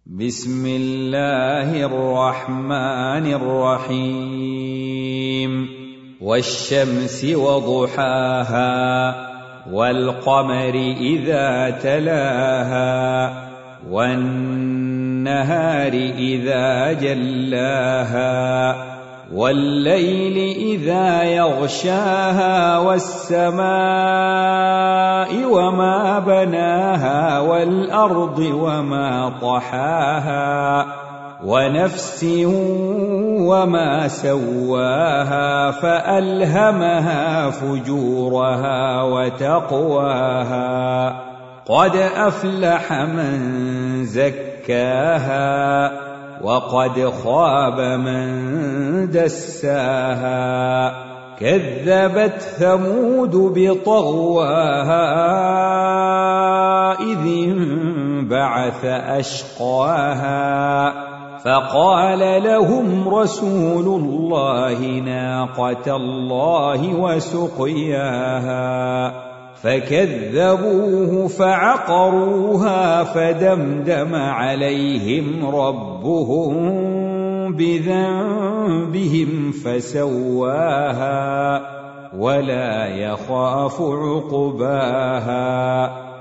بسم الله الرحمن الرحيم والشمس وضحاها والقمر إذا تلاها والنهار إذا جلاها والليل إذا يغشاها والسماء وما بناها والأرض وما طحاها ونفس وما سواها فألهمها فجورها وتقواها قد أفلح من زكاها وقد خاب من دساها كذبت ثمود بطغواها إذ انبعث أشقاها فقال لهم رسول الله ناقة الله وسقياها فكذبوه فعقروها فدمدم عليهم ربهم بذنبهم فسواها ولا يخاف عقباها